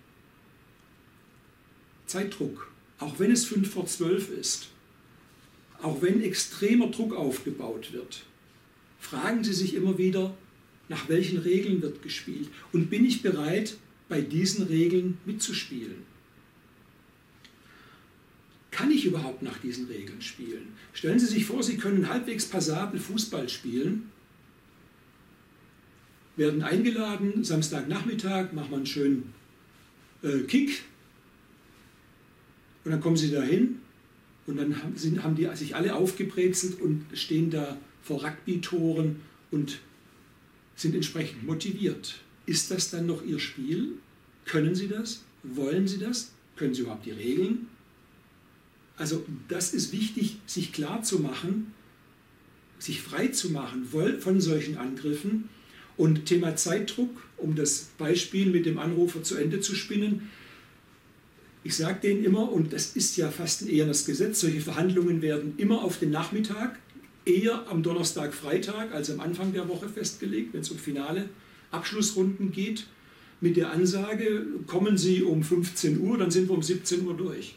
Zeitdruck. Auch wenn es 11:55 ist, auch wenn extremer Druck aufgebaut wird, fragen Sie sich immer wieder, nach welchen Regeln wird gespielt und bin ich bereit, bei diesen Regeln mitzuspielen? Kann ich überhaupt nach diesen Regeln spielen? Stellen Sie sich vor, Sie können halbwegs passabel Fußball spielen, werden eingeladen, Samstagnachmittag, machen wir einen schönen Kick, und dann kommen Sie da hin und dann haben die sich alle aufgebrezelt und stehen da vor Rugby-Toren und sind entsprechend motiviert. Ist das dann noch Ihr Spiel? Können Sie das? Wollen Sie das? Können Sie überhaupt die Regeln? Also das ist wichtig, sich klar zu machen, sich frei zu machen von solchen Angriffen. Und Thema Zeitdruck, um das Beispiel mit dem Anrufer zu Ende zu spinnen, ich sage denen immer, und das ist ja fast eher das Gesetz, solche Verhandlungen werden immer auf den Nachmittag, eher am Donnerstag, Freitag als am Anfang der Woche festgelegt, wenn es um finale Abschlussrunden geht, mit der Ansage, kommen Sie um 15 Uhr, dann sind wir um 17 Uhr durch.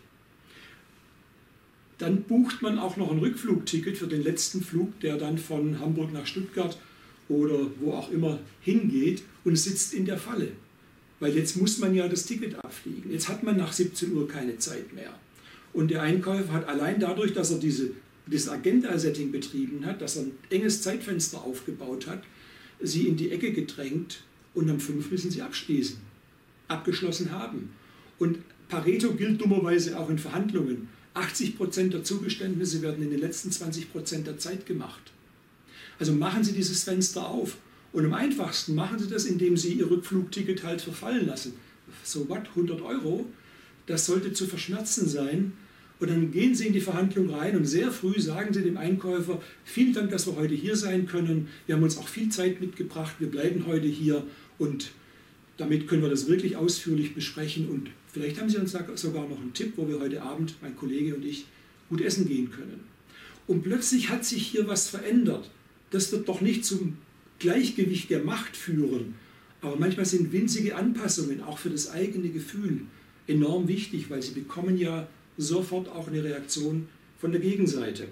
Dann bucht man auch noch ein Rückflugticket für den letzten Flug, der dann von Hamburg nach Stuttgart oder wo auch immer hingeht und sitzt in der Falle. Weil jetzt muss man ja das Ticket abfliegen. Jetzt hat man nach 17 Uhr keine Zeit mehr. Und der Einkäufer hat allein dadurch, dass er dieses Agenda-Setting betrieben hat, dass er ein enges Zeitfenster aufgebaut hat, sie in die Ecke gedrängt und um 5 müssen sie abschließen, abgeschlossen haben. Und Pareto gilt dummerweise auch in Verhandlungen. 80% der Zugeständnisse werden in den letzten 20% der Zeit gemacht. Also machen Sie dieses Fenster auf. Und am einfachsten machen Sie das, indem Sie Ihr Rückflugticket halt verfallen lassen. So what, 100 Euro? Das sollte zu verschmerzen sein. Und dann gehen Sie in die Verhandlung rein und sehr früh sagen Sie dem Einkäufer, vielen Dank, dass wir heute hier sein können. Wir haben uns auch viel Zeit mitgebracht. Wir bleiben heute hier und damit können wir das wirklich ausführlich besprechen. Und vielleicht haben Sie uns sogar noch einen Tipp, wo wir heute Abend, mein Kollege und ich, gut essen gehen können. Und plötzlich hat sich hier was verändert. Das wird doch nicht zum Gleichgewicht der Macht führen. Aber manchmal sind winzige Anpassungen auch für das eigene Gefühl enorm wichtig, weil Sie bekommen ja sofort auch eine Reaktion von der Gegenseite.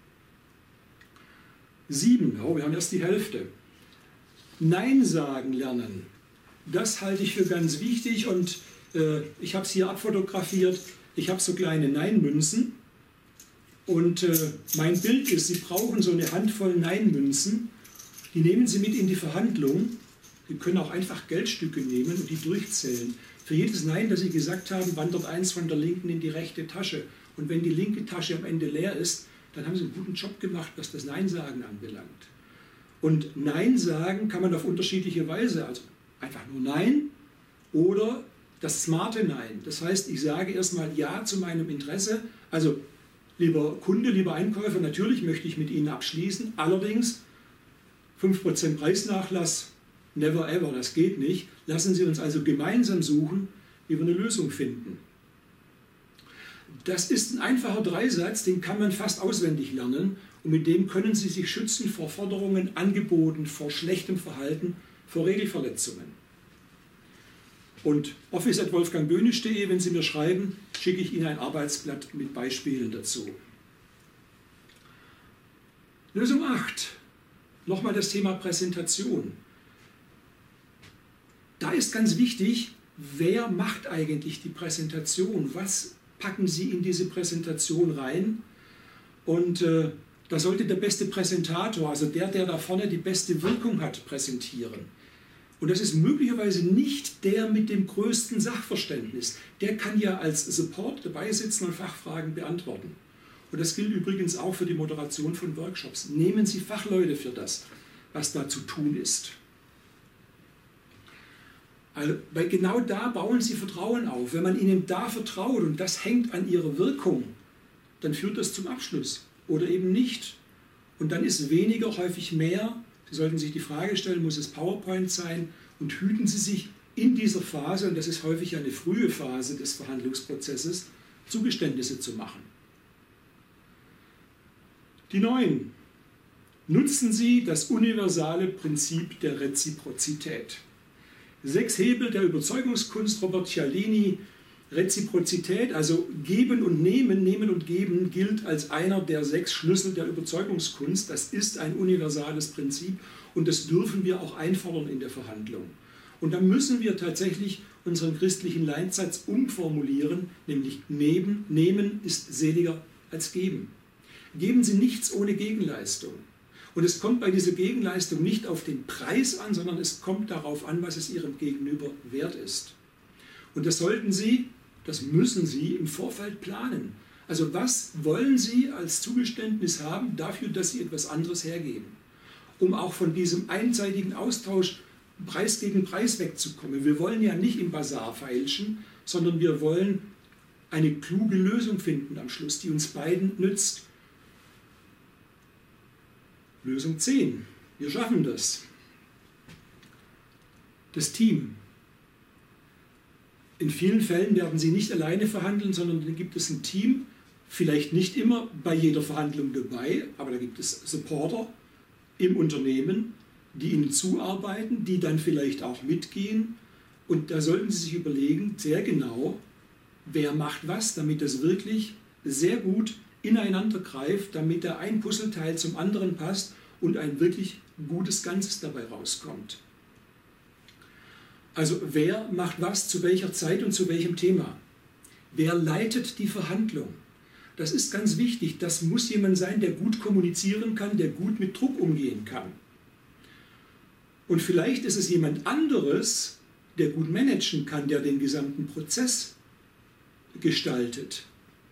7, wir haben erst die Hälfte. Nein sagen lernen. Das halte ich für ganz wichtig und ich habe es hier abfotografiert. Ich habe so kleine Nein-Münzen und mein Bild ist, Sie brauchen so eine Handvoll Nein-Münzen. Die nehmen Sie mit in die Verhandlung. Sie können auch einfach Geldstücke nehmen und die durchzählen. Für jedes Nein, das Sie gesagt haben, wandert eins von der linken in die rechte Tasche. Und wenn die linke Tasche am Ende leer ist, dann haben Sie einen guten Job gemacht, was das Nein-Sagen anbelangt. Und Nein sagen kann man auf unterschiedliche Weise. Also einfach nur Nein oder das smarte Nein. Das heißt, ich sage erstmal Ja zu meinem Interesse. Also lieber Kunde, lieber Einkäufer, natürlich möchte ich mit Ihnen abschließen. Allerdings 5% Preisnachlass, never ever, das geht nicht. Lassen Sie uns also gemeinsam suchen, wie wir eine Lösung finden. Das ist ein einfacher Dreisatz, den kann man fast auswendig lernen und mit dem können Sie sich schützen vor Forderungen, Angeboten, vor schlechtem Verhalten, vor Regelverletzungen. Und office@wolfgangböhnisch.de, wenn Sie mir schreiben, schicke ich Ihnen ein Arbeitsblatt mit Beispielen dazu. Lösung 8. Nochmal das Thema Präsentation. Da ist ganz wichtig, wer macht eigentlich die Präsentation? Was packen Sie in diese Präsentation rein? Und da sollte der beste Präsentator, also der da vorne die beste Wirkung hat, präsentieren. Und das ist möglicherweise nicht der mit dem größten Sachverständnis. Der kann ja als Support dabei sitzen und Fachfragen beantworten. Und das gilt übrigens auch für die Moderation von Workshops. Nehmen Sie Fachleute für das, was da zu tun ist. Also, weil genau da bauen Sie Vertrauen auf. Wenn man Ihnen da vertraut und das hängt an Ihrer Wirkung, dann führt das zum Abschluss oder eben nicht. Und dann ist weniger häufig mehr. Sie sollten sich die Frage stellen, muss es PowerPoint sein? Und hüten Sie sich in dieser Phase, und das ist häufig eine frühe Phase des Verhandlungsprozesses, Zugeständnisse zu machen. Die 9. Nutzen Sie das universale Prinzip der Reziprozität. 6 Hebel der Überzeugungskunst, Robert Cialdini. Reziprozität, also Geben und Geben gilt als einer der 6 Schlüssel der Überzeugungskunst. Das ist ein universales Prinzip und das dürfen wir auch einfordern in der Verhandlung. Und da müssen wir tatsächlich unseren christlichen Leitsatz umformulieren, nämlich nehmen ist seliger als geben. Geben Sie nichts ohne Gegenleistung. Und es kommt bei dieser Gegenleistung nicht auf den Preis an, sondern es kommt darauf an, was es Ihrem Gegenüber wert ist. Und das müssen Sie im Vorfeld planen. Also was wollen Sie als Zugeständnis haben dafür, dass Sie etwas anderes hergeben? Um auch von diesem einseitigen Austausch Preis gegen Preis wegzukommen. Wir wollen ja nicht im Basar feilschen, sondern wir wollen eine kluge Lösung finden am Schluss, die uns beiden nützt. Lösung 10. Wir schaffen das. Das Team. In vielen Fällen werden Sie nicht alleine verhandeln, sondern dann gibt es ein Team, vielleicht nicht immer bei jeder Verhandlung dabei, aber da gibt es Supporter im Unternehmen, die Ihnen zuarbeiten, die dann vielleicht auch mitgehen. Und da sollten Sie sich überlegen, sehr genau, wer macht was, damit das wirklich sehr gut ineinander greift, damit da ein Puzzleteil zum anderen passt und ein wirklich gutes Ganzes dabei rauskommt. Also wer macht was zu welcher Zeit und zu welchem Thema? Wer leitet die Verhandlung? Das ist ganz wichtig. Das muss jemand sein, der gut kommunizieren kann, der gut mit Druck umgehen kann. Und vielleicht ist es jemand anderes, der gut managen kann, der den gesamten Prozess gestaltet.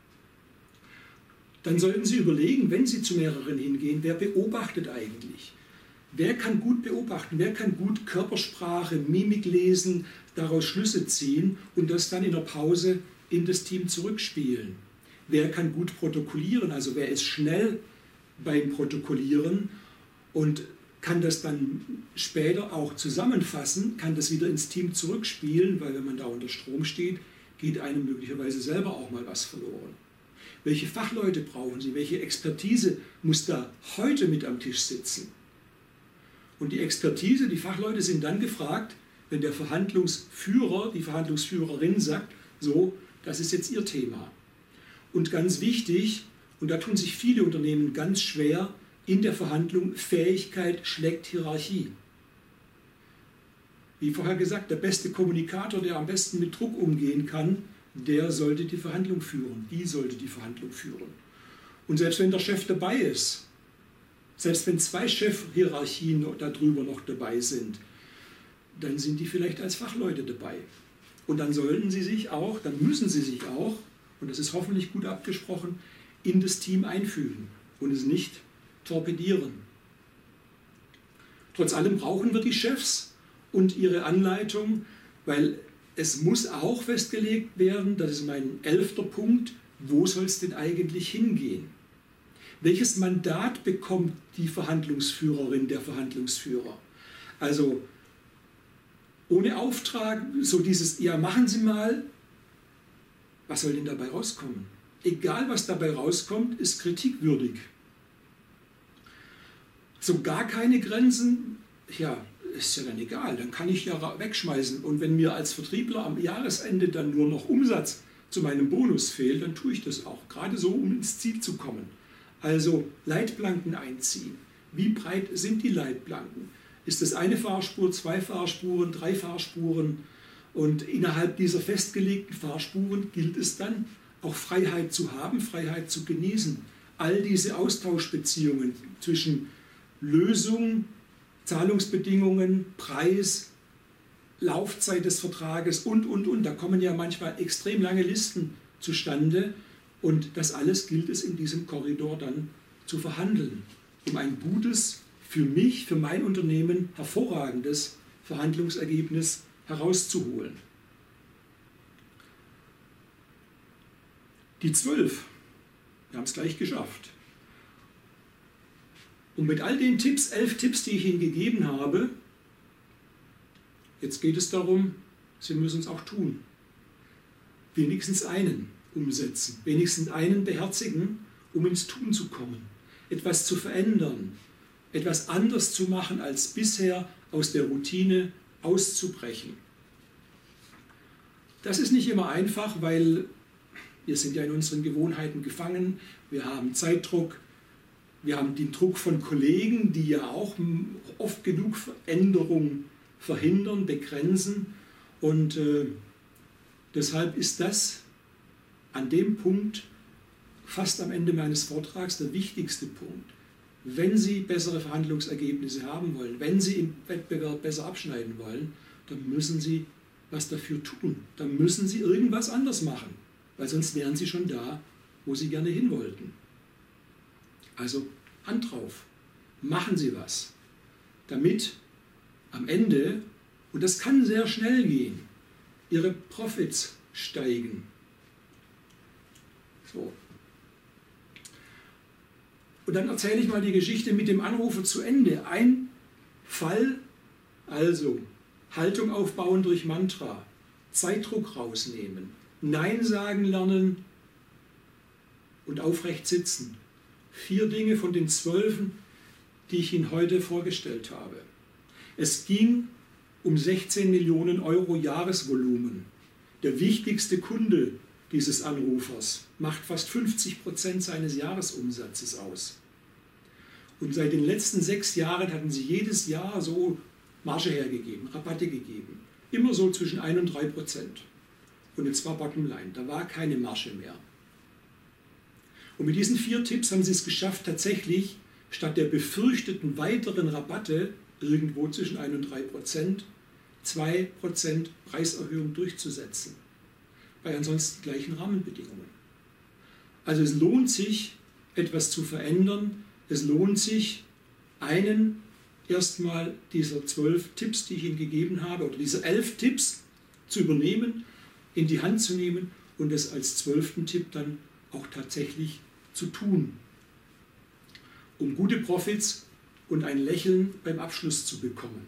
Dann sollten Sie überlegen, wenn Sie zu mehreren hingehen, wer beobachtet eigentlich? Wer kann gut beobachten? Wer kann gut Körpersprache, Mimik lesen, daraus Schlüsse ziehen und das dann in der Pause in das Team zurückspielen? Wer kann gut protokollieren? Also wer ist schnell beim Protokollieren und kann das dann später auch zusammenfassen, kann das wieder ins Team zurückspielen, weil wenn man da unter Strom steht, geht einem möglicherweise selber auch mal was verloren. Welche Fachleute brauchen Sie? Welche Expertise muss da heute mit am Tisch sitzen? Und die Expertise, die Fachleute sind dann gefragt, wenn der Verhandlungsführer, die Verhandlungsführerin sagt, so, das ist jetzt Ihr Thema. Und ganz wichtig, und da tun sich viele Unternehmen ganz schwer, in der Verhandlung, Fähigkeit schlägt Hierarchie. Wie vorher gesagt, der beste Kommunikator, der am besten mit Druck umgehen kann, der sollte die Verhandlung führen, die sollte die Verhandlung führen. Und selbst wenn der Chef dabei ist, selbst wenn 2 Chefhierarchien darüber noch dabei sind, dann sind die vielleicht als Fachleute dabei. Und dann sollten sie sich auch, dann müssen sie sich auch, und das ist hoffentlich gut abgesprochen, in das Team einfügen und es nicht torpedieren. Trotz allem brauchen wir die Chefs und ihre Anleitung, weil es muss auch festgelegt werden, das ist mein 11. Punkt, wo soll es denn eigentlich hingehen? Welches Mandat bekommt die Verhandlungsführerin, der Verhandlungsführer? Also ohne Auftrag, so dieses, ja machen Sie mal, was soll denn dabei rauskommen? Egal was dabei rauskommt, ist kritikwürdig. So gar keine Grenzen, ja, ist ja dann egal, dann kann ich ja wegschmeißen. Und wenn mir als Vertriebler am Jahresende dann nur noch Umsatz zu meinem Bonus fehlt, dann tue ich das auch, gerade so, um ins Ziel zu kommen. Also Leitplanken einziehen. Wie breit sind die Leitplanken? Ist das eine Fahrspur, 2 Fahrspuren, 3 Fahrspuren? Und innerhalb dieser festgelegten Fahrspuren gilt es dann, auch Freiheit zu haben, Freiheit zu genießen. All diese Austauschbeziehungen zwischen Lösung, Zahlungsbedingungen, Preis, Laufzeit des Vertrages und. Da kommen ja manchmal extrem lange Listen zustande und das alles gilt es in diesem Korridor dann zu verhandeln, um ein gutes, für mich, für mein Unternehmen hervorragendes Verhandlungsergebnis herauszuholen. Die 12, wir haben es gleich geschafft. Und mit all den Tipps, 11 Tipps, die ich Ihnen gegeben habe, jetzt geht es darum, Sie müssen es auch tun. Wenigstens einen umsetzen, wenigstens einen beherzigen, um ins Tun zu kommen. Etwas zu verändern, etwas anders zu machen als bisher, aus der Routine auszubrechen. Das ist nicht immer einfach, weil wir sind ja in unseren Gewohnheiten gefangen, wir haben Zeitdruck, wir haben den Druck von Kollegen, die ja auch oft genug Veränderungen verhindern, begrenzen. Und deshalb ist das an dem Punkt, fast am Ende meines Vortrags, der wichtigste Punkt. Wenn Sie bessere Verhandlungsergebnisse haben wollen, wenn Sie im Wettbewerb besser abschneiden wollen, dann müssen Sie was dafür tun. Dann müssen Sie irgendwas anders machen, weil sonst wären Sie schon da, wo Sie gerne hin wollten. Also Hand drauf, machen Sie was, damit am Ende, und das kann sehr schnell gehen, Ihre Profits steigen. So. Und dann erzähle ich mal die Geschichte mit dem Anrufer zu Ende. Ein Fall, also Haltung aufbauen durch Mantra, Zeitdruck rausnehmen, Nein sagen lernen und aufrecht sitzen. 4 Dinge von den 12, die ich Ihnen heute vorgestellt habe. Es ging um 16 Millionen Euro Jahresvolumen. Der wichtigste Kunde dieses Anrufers macht fast 50% seines Jahresumsatzes aus. Und seit den letzten 6 Jahren hatten sie jedes Jahr so Marge hergegeben, Rabatte gegeben. Immer so zwischen 1 und 3%. Und jetzt war Bottomline, da war keine Marge mehr. Und mit diesen 4 Tipps haben sie es geschafft, tatsächlich statt der befürchteten weiteren Rabatte irgendwo zwischen 1 und 3%, 2% Preiserhöhung durchzusetzen. Bei ansonsten gleichen Rahmenbedingungen. Also es lohnt sich, etwas zu verändern. Es lohnt sich, einen erstmal dieser 12 Tipps, die ich Ihnen gegeben habe, oder diese 11 Tipps zu übernehmen, in die Hand zu nehmen und es als 12. Tipp dann auch tatsächlich zu tun, um gute Profits und ein Lächeln beim Abschluss zu bekommen.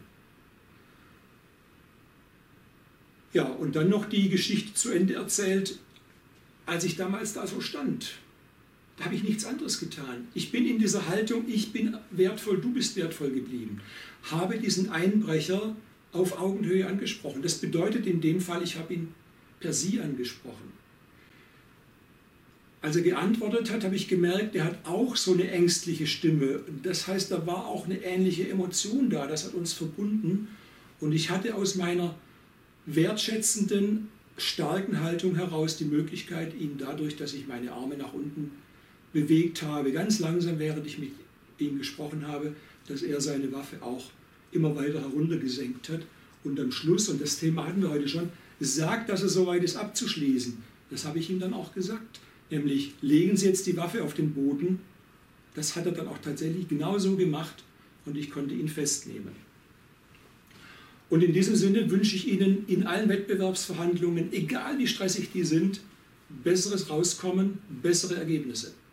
Ja, und dann noch die Geschichte zu Ende erzählt, als ich damals da so stand. Da habe ich nichts anderes getan. Ich bin in dieser Haltung, ich bin wertvoll, du bist wertvoll geblieben. Habe diesen Einbrecher auf Augenhöhe angesprochen. Das bedeutet in dem Fall, ich habe ihn per Sie angesprochen. Als er geantwortet hat, habe ich gemerkt, er hat auch so eine ängstliche Stimme. Das heißt, da war auch eine ähnliche Emotion da. Das hat uns verbunden. Und ich hatte aus meiner wertschätzenden, starken Haltung heraus die Möglichkeit, ihn dadurch, dass ich meine Arme nach unten bewegt habe, ganz langsam, während ich mit ihm gesprochen habe, dass er seine Waffe auch immer weiter heruntergesenkt hat. Und am Schluss, und das Thema hatten wir heute schon, sagt, dass er soweit ist, abzuschließen. Das habe ich ihm dann auch gesagt. Nämlich, legen Sie jetzt die Waffe auf den Boden. Das hat er dann auch tatsächlich genauso gemacht und ich konnte ihn festnehmen. Und in diesem Sinne wünsche ich Ihnen in allen Wettbewerbsverhandlungen, egal wie stressig die sind, besseres Rauskommen, bessere Ergebnisse.